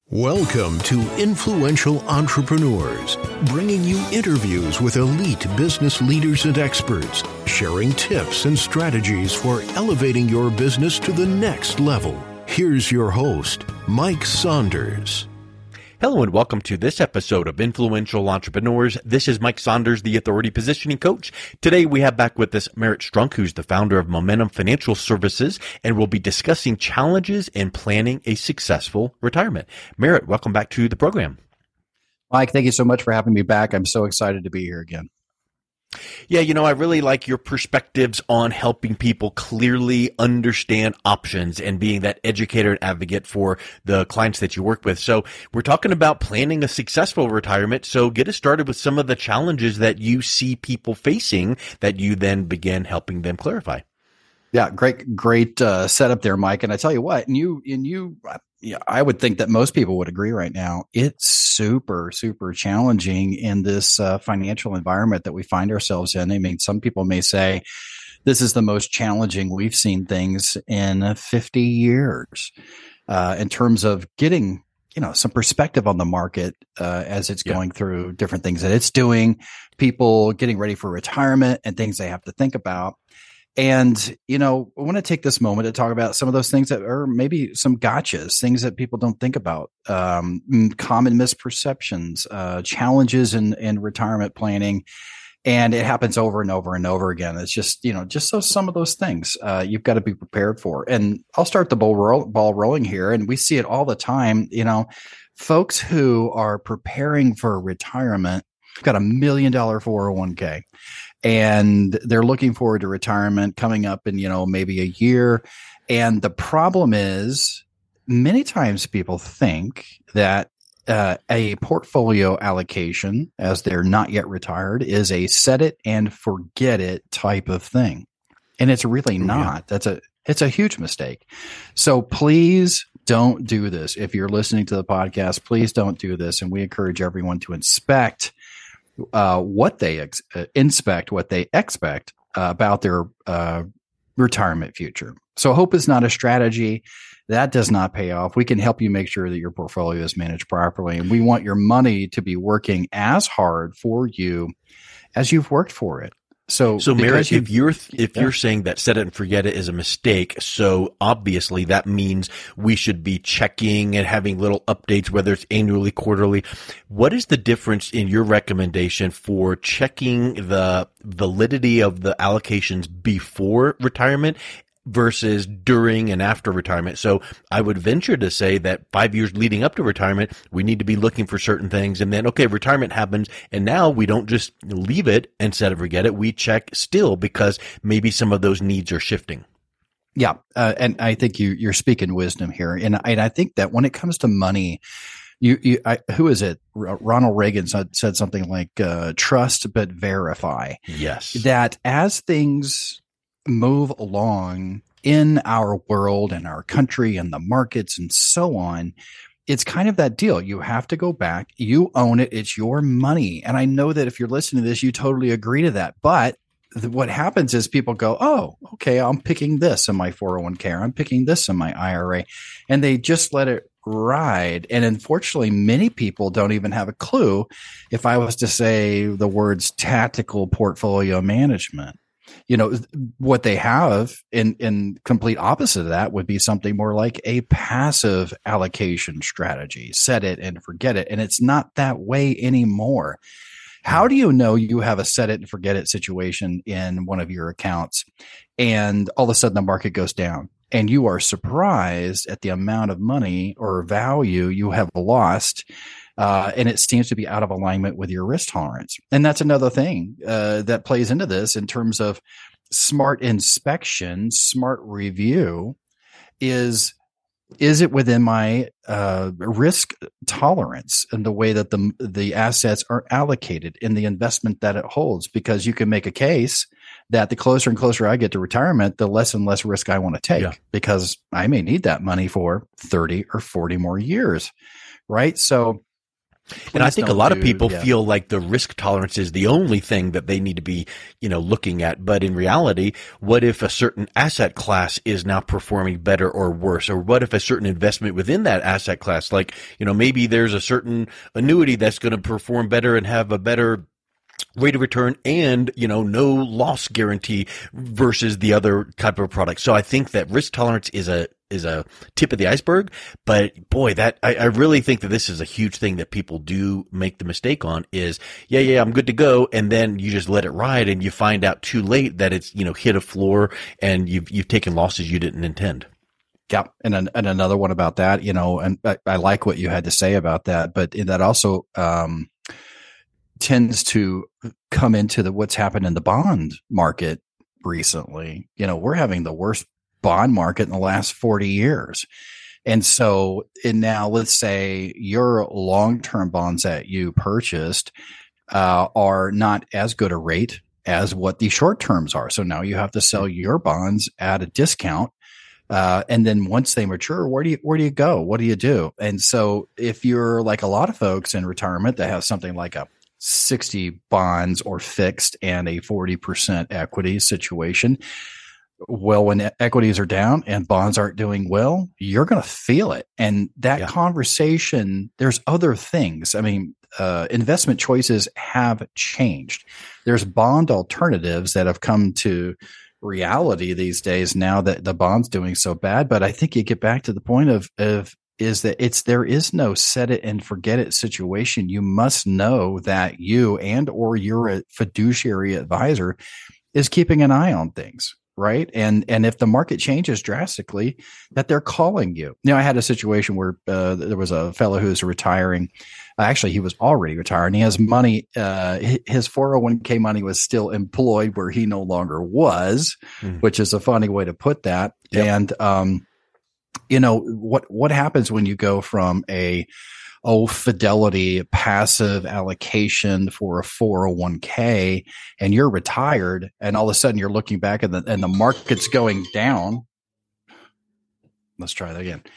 Welcome to Influential Entrepreneurs, bringing you interviews with elite business leaders and experts, sharing tips and strategies for elevating your business to the next level. Here's your host, Mike Saunders. Hello and welcome to this episode of Influential Entrepreneurs. This is Mike Saunders, the Authority Positioning Coach. Today we have back with us Merritt Strunk, who's the founder of Momentum Financial Services, and we'll be discussing challenges in planning a successful retirement. Merritt, welcome back to the program. Mike, thank you so much for having me back. I'm so excited to be here again. Yeah, I really like your perspectives on helping people clearly understand options and being that educator and advocate for the clients that you work with. So we're talking about planning a successful retirement. So get us started with some of the challenges that you see people facing that you then begin helping them clarify. Yeah, great setup there, Mike. And I tell you what, I would think that most people would agree right now. It's super, super challenging in this financial environment that we find ourselves in. I mean, some people may say this is the most challenging we've seen things in 50 years in terms of getting, some perspective on the market as it's going through different things that it's doing, people getting ready for retirement and things they have to think about. And, I want to take this moment to talk about some of those things that are maybe some gotchas, things that people don't think about, common misperceptions, challenges in retirement planning. And it happens over and over and over again. It's just, some of those things you've got to be prepared for. And I'll start the ball rolling here. And we see it all the time. Folks who are preparing for retirement got $1 million 401k. And they're looking forward to retirement coming up in, maybe a year. And the problem is many times people think that a portfolio allocation, as they're not yet retired, is a set it and forget it type of thing. And it's really not. It's a huge mistake. So please don't do this. If you're listening to the podcast, please don't do this. And we encourage everyone to inspect what they expect about their retirement future. So hope is not a strategy. That does not pay off. We can help you make sure that your portfolio is managed properly. And we want your money to be working as hard for you as you've worked for it. So Merritt, if you're saying that set it and forget it is a mistake, so obviously that means we should be checking and having little updates, whether it's annually, quarterly. What is the difference in your recommendation for checking the validity of the allocations before retirement versus during and after retirement? So I would venture to say that 5 years leading up to retirement, we need to be looking for certain things. And then, retirement happens. And now we don't just leave it and set it, forget it. We check still because maybe some of those needs are shifting. Yeah. And I think you're speaking wisdom here. And I think that when it comes to money, who is it? Ronald Reagan said something like, trust, but verify. Yes. That as things move along in our world and our country and the markets and so on, it's kind of that deal. You have to go back. You own it. It's your money. And I know that if you're listening to this, you totally agree to that. But what happens is people go, oh, okay, I'm picking this in my 401k, or I'm picking this in my IRA. And they just let it ride. And unfortunately, many people don't even have a clue. If I was to say the words tactical portfolio management, what they have in complete opposite of that would be something more like a passive allocation strategy, set it and forget it. And it's not that way anymore. How do you know you have a set it and forget it situation in one of your accounts and all of a sudden the market goes down and you are surprised at the amount of money or value you have lost? And it seems to be out of alignment with your risk tolerance. And that's another thing that plays into this in terms of smart inspection, smart review. Is it within my risk tolerance and the way that the assets are allocated in the investment that it holds? Because you can make a case that the closer and closer I get to retirement, the less and less risk I want to take because I may need that money for 30 or 40 more years, right? So And I think a lot of people feel like the risk tolerance is the only thing that they need to be, looking at. But in reality, what if a certain asset class is now performing better or worse? Or what if a certain investment within that asset class, like, maybe there's a certain annuity that's going to perform better and have a better rate of return and, no loss guarantee versus the other type of product. So I think that risk tolerance is a tip of the iceberg, but boy, I really think that this is a huge thing that people do make the mistake on is, I'm good to go. And then you just let it ride and you find out too late that it's, hit a floor and you've taken losses you didn't intend. Yeah. And another one about that, and I like what you had to say about that, but that also, tends to come into what's happened in the bond market recently. We're having the worst bond market in the last 40 years. And now let's say your long-term bonds that you purchased are not as good a rate as what the short terms are. So now you have to sell your bonds at a discount. And then once they mature, where do you go? What do you do? And so if you're like a lot of folks in retirement that have something like a 60 bonds or fixed and a 40% equity situation, well, when equities are down and bonds aren't doing well, you're going to feel it. And that conversation, there's other things. I mean, investment choices have changed. There's bond alternatives that have come to reality these days now that the bond's doing so bad. But I think you get back to the point of is that there is no set it and forget it situation. You must know that you or your fiduciary advisor is keeping an eye on things, right? And if the market changes drastically, that they're calling you. I had a situation where there was a fellow who's retiring. Actually, he was already retired and he has money. His 401k money was still employed where he no longer was, which is a funny way to put that. Yep. And, what happens when you go from Fidelity passive allocation for a 401k and you're retired and all of a sudden you're looking back and the market's going down. Let's try that again.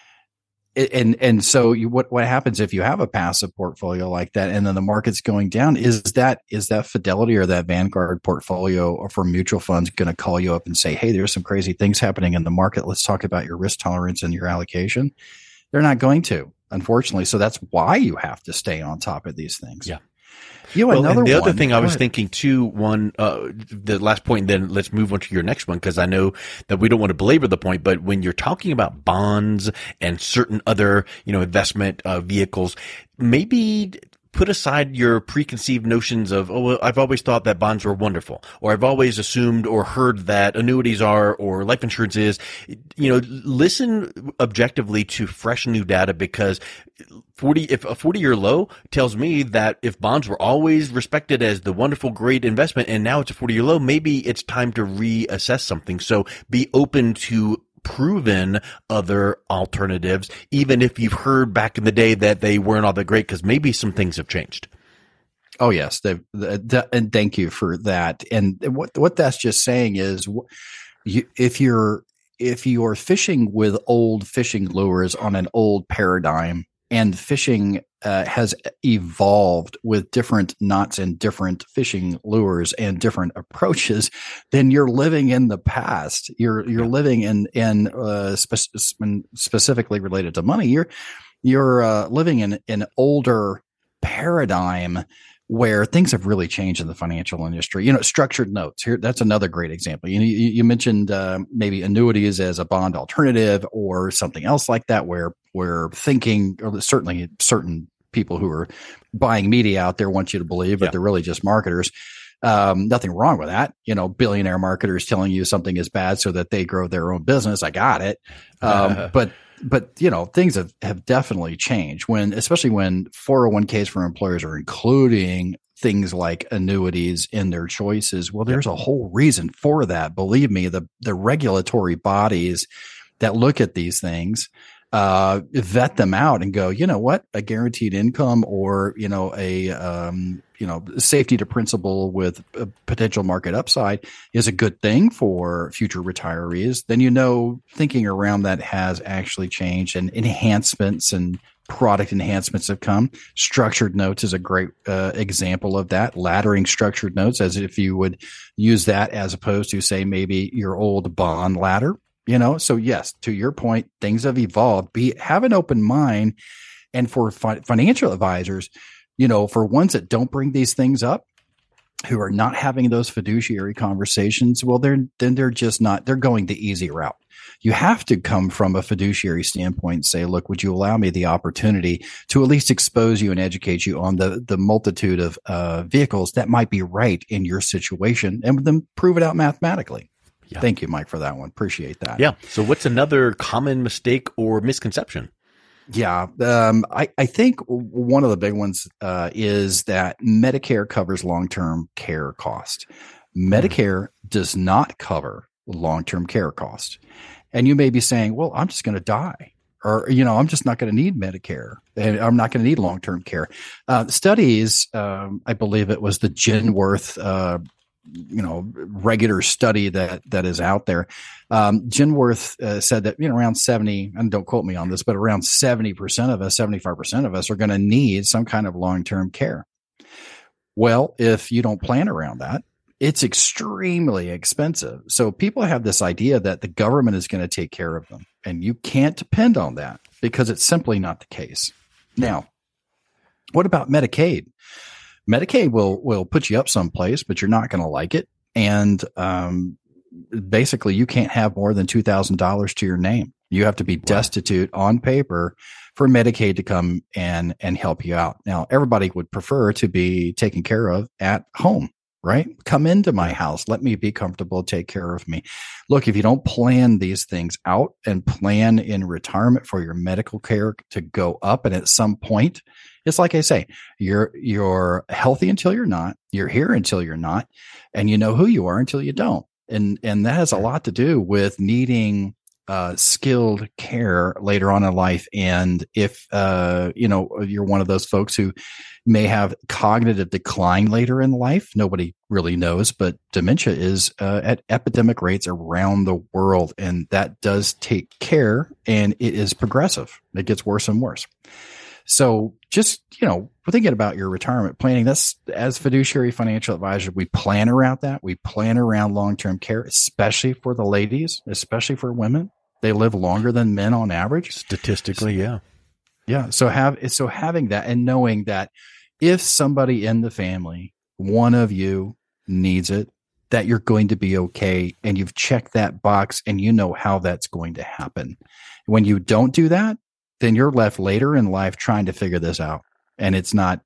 And so what happens if you have a passive portfolio like that and then the market's going down? Is that Fidelity or that Vanguard portfolio or for mutual funds going to call you up and say, hey, there's some crazy things happening in the market. Let's talk about your risk tolerance and your allocation? They're not going to, unfortunately. So that's why you have to stay on top of these things. Yeah. Other thing I was thinking too, the last point, and then let's move on to your next one, because I know that we don't want to belabor the point, but when you're talking about bonds and certain other, investment vehicles, maybe put aside your preconceived notions of, I've always thought that bonds were wonderful, or I've always assumed or heard that annuities are, or life insurance is. Listen objectively to fresh new data, because if a 40-year low tells me that if bonds were always respected as the wonderful, great investment, and now it's a 40-year low, maybe it's time to reassess something. So be open to proven other alternatives, even if you've heard back in the day that they weren't all that great, because maybe some things have changed. Oh yes, and thank you for that. And what that's just saying is, if you're fishing with old fishing lures on an old paradigm, and fishing has evolved with different knots and different fishing lures and different approaches, then you're living in the past. You're living in specifically related to money. You're living in an older paradigm where things have really changed in the financial industry. Structured notes here. That's another great example. You mentioned maybe annuities as a bond alternative or something else like that, where we're thinking, or certainly certain people who are buying media out there want you to believe, but they're really just marketers. Nothing wrong with that. Billionaire marketers telling you something is bad so that they grow their own business. I got it. But things have definitely changed especially when 401ks for employers are including things like annuities in their choices. Well, there's a whole reason for that. Believe me, the regulatory bodies that look at these things, vet them out and go, you know what, a guaranteed income or, safety to principal with a potential market upside is a good thing for future retirees. Then, thinking around that has actually changed, and enhancements and product enhancements have come. Structured notes is a great example of that. Laddering structured notes, as if you would use that as opposed to, say, maybe your old bond ladder. So yes, to your point, things have evolved. Have an open mind, and for financial advisors, for ones that don't bring these things up, who are not having those fiduciary conversations, well, they're just not. They're going the easy route. You have to come from a fiduciary standpoint and say, look, would you allow me the opportunity to at least expose you and educate you on the multitude of vehicles that might be right in your situation, and then prove it out mathematically. Yeah. Thank you, Mike, for that one. Appreciate that. Yeah. So what's another common mistake or misconception? Yeah. I think one of the big ones is that Medicare covers long-term care cost. Medicare does not cover long-term care cost. And you may be saying, well, I'm just going to die, or, I'm just not going to need Medicare, and I'm not going to need long-term care. Studies, I believe it was the Genworth, regular study that is out there. Genworth said that, around 70, and don't quote me on this, but around 70% of us, 75% of us are going to need some kind of long-term care. Well, if you don't plan around that, it's extremely expensive. So people have this idea that the government is going to take care of them, and you can't depend on that because it's simply not the case. Now, what about Medicaid? Medicaid will put you up someplace, but you're not going to like it. And basically, you can't have more than $2,000 to your name. You have to be destitute on paper for Medicaid to come and help you out. Now, everybody would prefer to be taken care of at home, right? Come into my house. Let me be comfortable. Take care of me. Look, if you don't plan these things out and plan in retirement for your medical care to go up, and at some point, it's like I say, you're healthy until you're not, you're here until you're not, and you know who you are until you don't. And that has a lot to do with needing skilled care later on in life. And if you're one of those folks who may have cognitive decline later in life, nobody really knows, but dementia is at epidemic rates around the world, and that does take care, and it is progressive. It gets worse and worse. So just, thinking about your retirement planning, that's, as fiduciary financial advisor, we plan around that. We plan around long-term care, especially for the ladies, especially for women. They live longer than men on average. Statistically, yeah. Yeah. So having that and knowing that if somebody in the family, one of you needs it, that you're going to be okay, and you've checked that box and you know how that's going to happen. When you don't do that, then you're left later in life trying to figure this out. And it's not,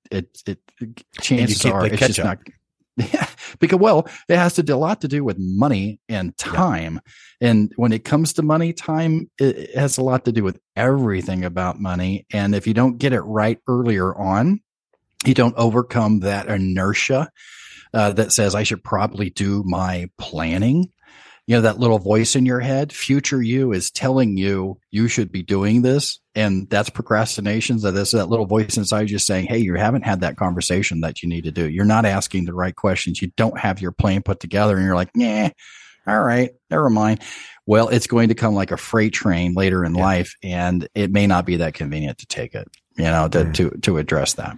chances are it's just not. Yeah, because, it has a lot to do with money and time. Yeah. And when it comes to money, time, it has a lot to do with everything about money. And if you don't get it right earlier on, you don't overcome that inertia that says, I should probably do my planning. That little voice in your head, future you is telling you should be doing this. And that's procrastination. So that's that little voice inside you saying, hey, you haven't had that conversation that you need to do. You're not asking the right questions. You don't have your plan put together, and you're like, nah, all right, never mind. Well, it's going to come like a freight train later in life, and it may not be that convenient to take it, to address that.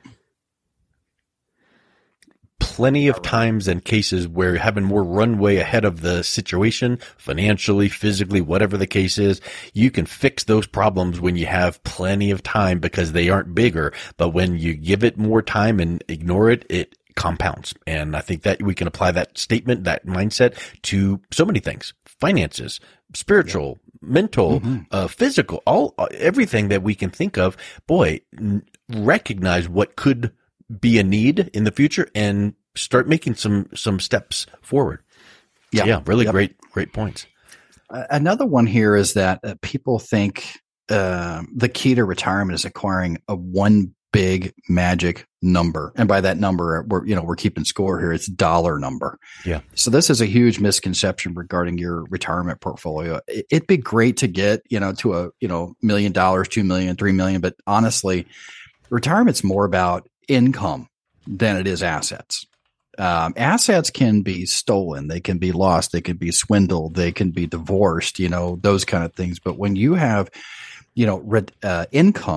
Plenty of times and cases where having more runway ahead of the situation, financially, physically, whatever the case is, you can fix those problems when you have plenty of time because they aren't bigger. But when you give it more time and ignore it, it compounds. And I think that we can apply that statement, that mindset, to so many things: finances, spiritual, mental, physical, everything that we can think of. Boy, recognize what could be a need in the future and start making some steps forward. Yeah, really great points. Another one here is that people think the key to retirement is acquiring a one big magic number, and by that number, we're keeping score here. It's dollar number. Yeah. So this is a huge misconception regarding your retirement portfolio. It'd be great to get to a $1 million, $2 million, $3 million, but honestly, retirement's more about income than it is assets. Assets can be stolen, they can be lost, they can be swindled, they can be divorced, those kind of things. But when you have, income,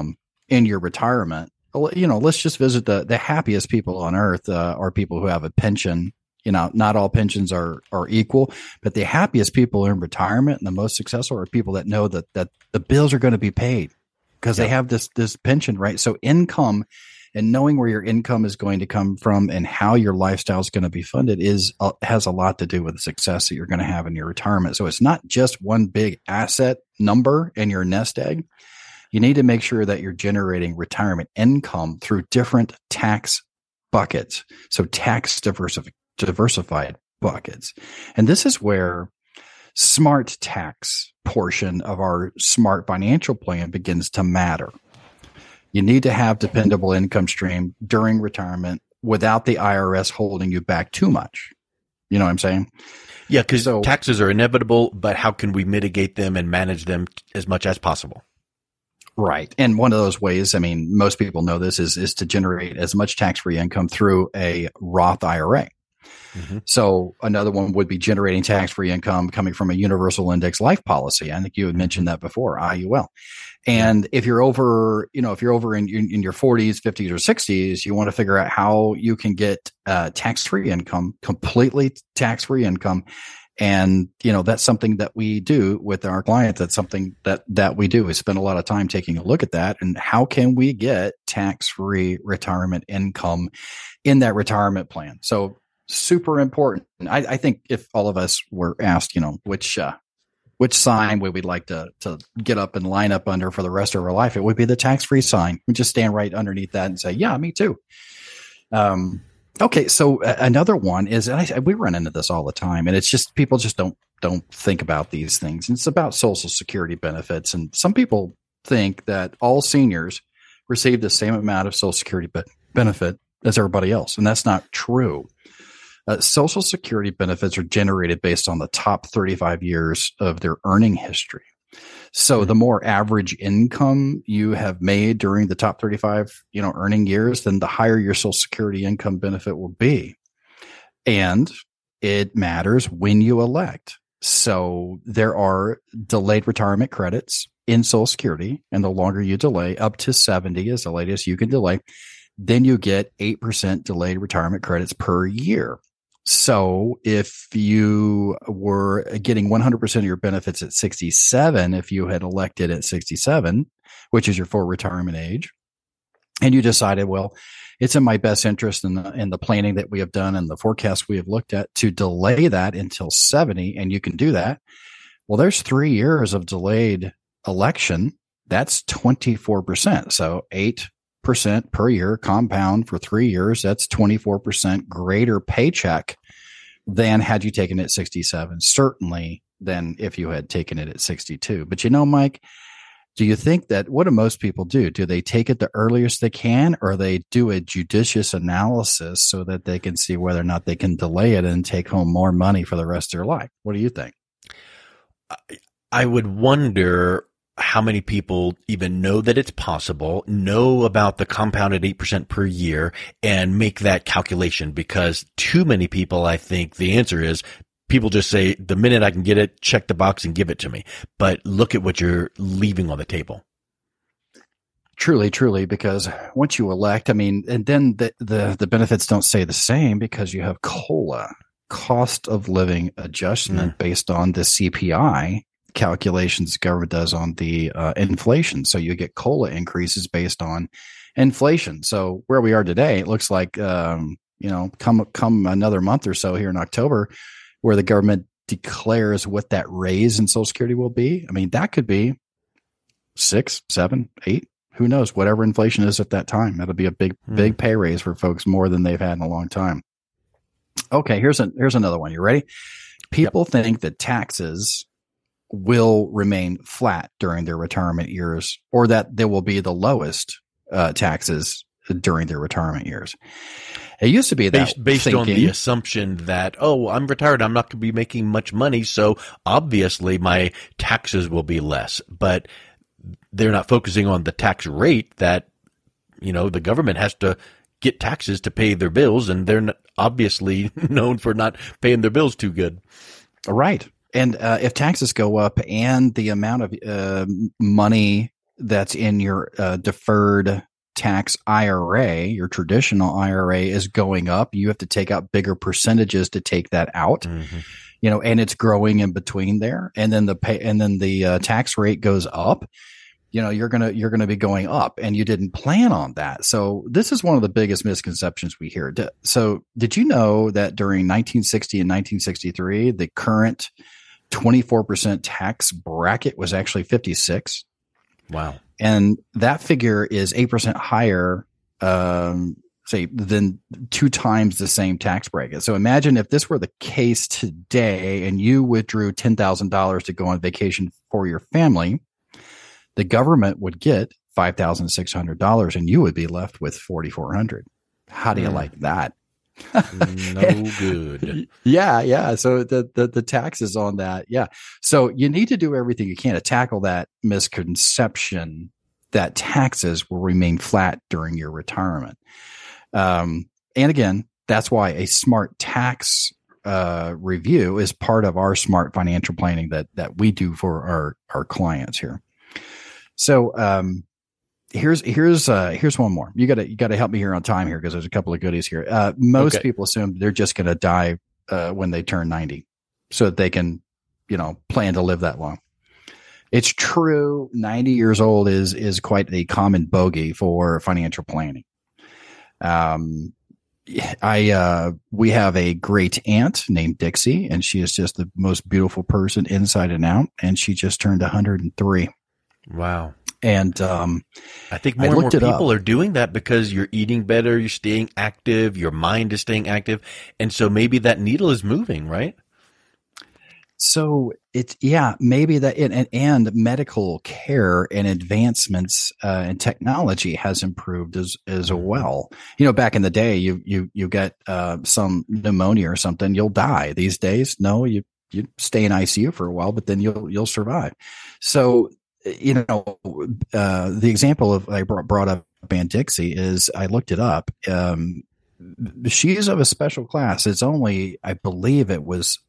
in your retirement, let's just visit the happiest people on earth are people who have a pension. Not all pensions are equal, but the happiest people in retirement and the most successful are people that know that the bills are going to be paid because they have this pension, right? So income and knowing where your income is going to come from and how your lifestyle is going to be funded has a lot to do with the success that you're going to have in your retirement. So it's not just one big asset number in your nest egg. You need to make sure that you're generating retirement income through different tax buckets. So tax diversified buckets. And this is where smart tax portion of our smart financial plan begins to matter. You need to have dependable income stream during retirement without the IRS holding you back too much. You know what I'm saying? Yeah, because taxes are inevitable, but how can we mitigate them and manage them as much as possible? Right. And one of those ways, I mean, most people know this is to generate as much tax-free income through a Roth IRA. Mm-hmm. So another one would be generating tax-free income coming from a universal index life policy. I think you had mentioned that before, IUL. And if you're over, in your 40s, 50s, or 60s, you want to figure out how you can get tax-free income, completely tax-free income. And, that's something that we do with our clients. That's something that we do. We spend a lot of time taking a look at that and how can we get tax-free retirement income in that retirement plan. So super important. I think if all of us were asked, which sign would we like to get up and line up under for the rest of our life, it would be the tax-free sign. We just stand right underneath that and say, yeah, me too. Okay. So another one is, and we run into this all the time, and it's just, people just don't think about these things. And it's about Social Security benefits. And some people think that all seniors receive the same amount of Social Security benefit as everybody else. And that's not true. Social Security benefits are generated based on the top 35 years of their earning history. So the more average income you have made during the top 35, earning years, then the higher your Social Security income benefit will be. And it matters when you elect. So there are delayed retirement credits in Social Security, and the longer you delay, up to 70 is the latest you can delay, then you get 8% delayed retirement credits per year. So if you were getting 100% of your benefits at 67, if you had elected at 67, which is your full retirement age, and you decided, well, it's in my best interest in the planning that we have done and the forecast we have looked at to delay that until 70, and you can do that. Well, there's 3 years of delayed election. That's 24%. So 8% per year compound for 3 years. That's 24% greater paycheck than had you taken it at 67, certainly than if you had taken it at 62. But Mike, do you think that, what do most people do? Do they take it the earliest they can, or they do a judicious analysis so that they can see whether or not they can delay it and take home more money for the rest of their life? What do you think? I would wonder how many people even know that it's possible, know about the compounded 8% per year, and make that calculation, because too many people, I think the answer is, people just say, the minute I can get it, check the box and give it to me. But look at what you're leaving on the table. Truly, because once you elect, and then the benefits don't stay the same, because you have COLA, cost of living adjustment, based on the CPI calculations the government does on the inflation. So you get COLA increases based on inflation. So where we are today, it looks like, come another month or so here in October, where the government declares what that raise in Social Security will be. That could be 6, 7, 8, who knows, whatever inflation is at that time. That'll be a big pay raise for folks, more than they've had in a long time. Okay, here's another one. You ready? People think that taxes will remain flat during their retirement years, or that there will be the lowest taxes during their retirement years. It used to be that based on the assumption that, I'm retired, I'm not going to be making much money, so obviously my taxes will be less. But they're not focusing on the tax rate that, the government has to get taxes to pay their bills, and they're obviously known for not paying their bills too good. Right. And if taxes go up and the amount of money that's in your deferred tax IRA, your traditional IRA, is going up. You have to take out bigger percentages to take that out. Mm-hmm. And it's growing in between there. And then the tax rate goes up. You're going to be going up, and you didn't plan on that. So this is one of the biggest misconceptions we hear. So did you know that during 1960 and 1963, the current 24% tax bracket was actually 56? Wow. And that figure is 8% higher, than 2 times the same tax bracket. So imagine if this were the case today and you withdrew $10,000 to go on vacation for your family, the government would get $5,600 and you would be left with $4,400. How do you like that? No good. Yeah. So the taxes on that. Yeah. So you need to do everything you can to tackle that misconception that taxes will remain flat during your retirement. And again, that's why a smart tax review is part of our smart financial planning that we do for our clients here. So here's one more. You got to help me here on time here because there's a couple of goodies here. Most people assume they're just going to die when they turn 90, so that they can plan to live that long. It's true. 90 years old is quite a common bogey for financial planning. We have a great aunt named Dixie, and she is just the most beautiful person inside and out. And she just turned 103. Wow. And I think more and more people are doing that because you're eating better, you're staying active, your mind is staying active. And so maybe that needle is moving, right? So maybe that, and medical care and advancements in technology has improved as well. Back in the day, you get some pneumonia or something, you'll die. These days, no, you stay in ICU for a while, but then you'll survive. So, the example of I brought up Aunt Dixie is I looked it up. She's of a special class. It's only, I believe it was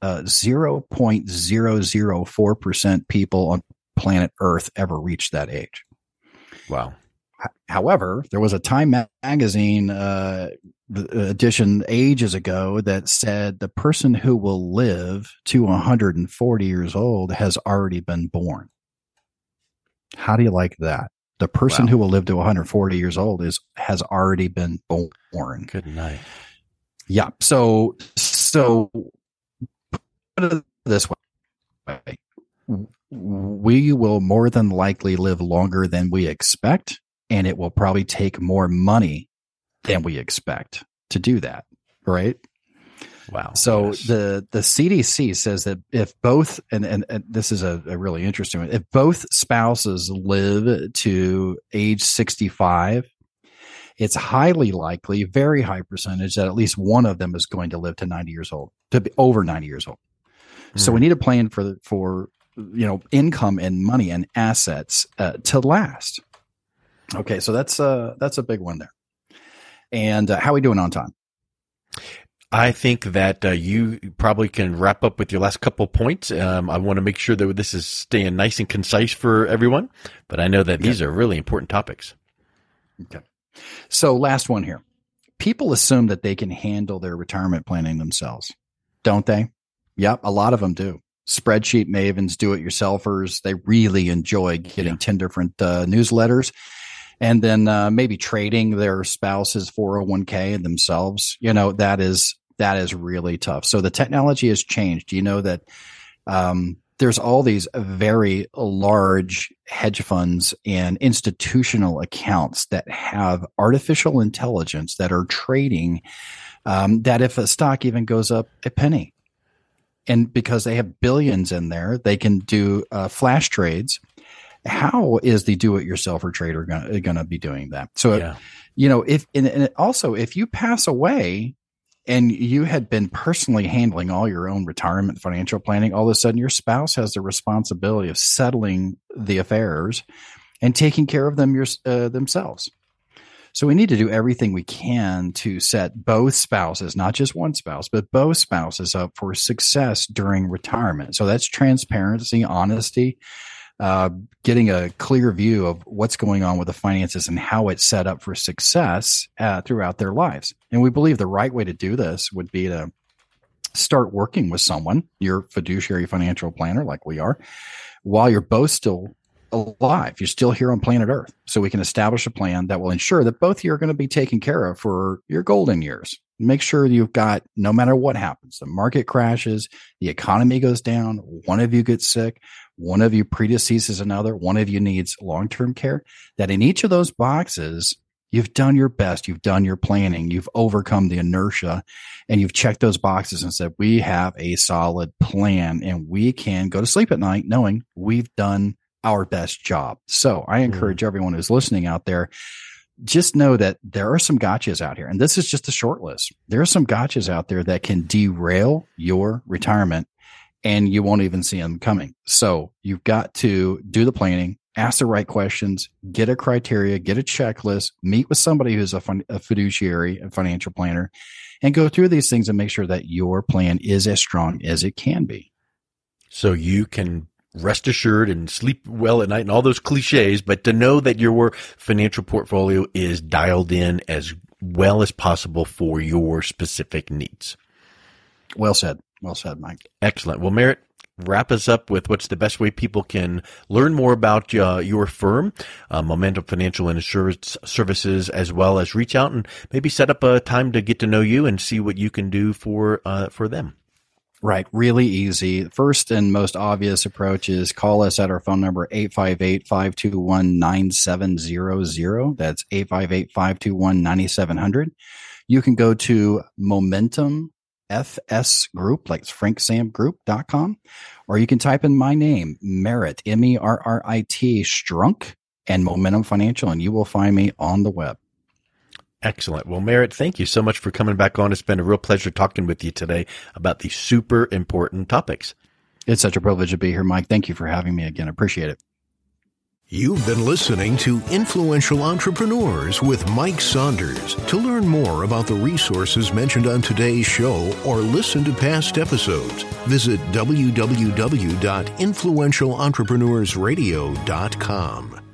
0.004% people on planet Earth ever reached that age. Wow. However, there was a Time magazine edition ages ago that said the person who will live to 140 years old has already been born. How do you like that? The person who will live to 140 years old has already been born. Good night. Yeah. So put it this way. We will more than likely live longer than we expect, and it will probably take more money than we expect to do that. Right? Wow. So yes. the CDC says that if both, and this is a really interesting one, if both spouses live to age 65, it's highly likely, very high percentage, that at least one of them is going to live to 90 years old, to be over 90 years old. So we need a plan for income and money and assets to last. Okay, so that's a big one there. And how are we doing on time? I think that you probably can wrap up with your last couple of points. I want to make sure that this is staying nice and concise for everyone, but I know that these are really important topics. Okay. So last one here. People assume that they can handle their retirement planning themselves, don't they? Yep, a lot of them do. Spreadsheet mavens, do-it-yourselfers, they really enjoy getting 10 different newsletters. And then maybe trading their spouse's 401k and themselves, that is really tough. So the technology has changed. You know that there's all these very large hedge funds and institutional accounts that have artificial intelligence that are trading that if a stock even goes up a penny, and because they have billions in there, they can do flash trades. How is the do-it-yourselfer trader going to be doing that? So, if you pass away and you had been personally handling all your own retirement financial planning, all of a sudden your spouse has the responsibility of settling the affairs and taking care of them themselves. So we need to do everything we can to set both spouses, not just one spouse, but both spouses up for success during retirement. So that's transparency, honesty, getting a clear view of what's going on with the finances and how it's set up for success throughout their lives. And we believe the right way to do this would be to start working with someone, your fiduciary financial planner like we are, while you're both still alive. You're still here on planet Earth. So we can establish a plan that will ensure that both of you are going to be taken care of for your golden years. Make sure you've got, no matter what happens, the market crashes, the economy goes down, one of you gets sick, one of you predeceases another, one of you needs long-term care, that in each of those boxes, you've done your best, you've done your planning, you've overcome the inertia, and you've checked those boxes and said, we have a solid plan and we can go to sleep at night knowing we've done our best job. So I encourage everyone who's listening out there, just know that there are some gotchas out here. And this is just a short list. There are some gotchas out there that can derail your retirement and you won't even see them coming. So you've got to do the planning, ask the right questions, get a criteria, get a checklist, meet with somebody who's a fiduciary, a financial planner, and go through these things and make sure that your plan is as strong as it can be. So you can rest assured and sleep well at night and all those cliches, but to know that your financial portfolio is dialed in as well as possible for your specific needs. Well said. Well said, Mike. Excellent. Well, Merritt, wrap us up with what's the best way people can learn more about your firm, Momentum Financial and Insurance Services, as well as reach out and maybe set up a time to get to know you and see what you can do for them. Right. Really easy. First and most obvious approach is call us at our phone number, 858-521-9700. That's 858-521-9700. You can go to Momentum FS Group, like franksamgroup.com, or you can type in my name, Merritt, Merrit, Strunk, and Momentum Financial, and you will find me on the web. Excellent. Well, Merritt, thank you so much for coming back on. It's been a real pleasure talking with you today about these super important topics. It's such a privilege to be here, Mike. Thank you for having me again. I appreciate it. You've been listening to Influential Entrepreneurs with Mike Saunders. To learn more about the resources mentioned on today's show or listen to past episodes, visit www.influentialentrepreneursradio.com.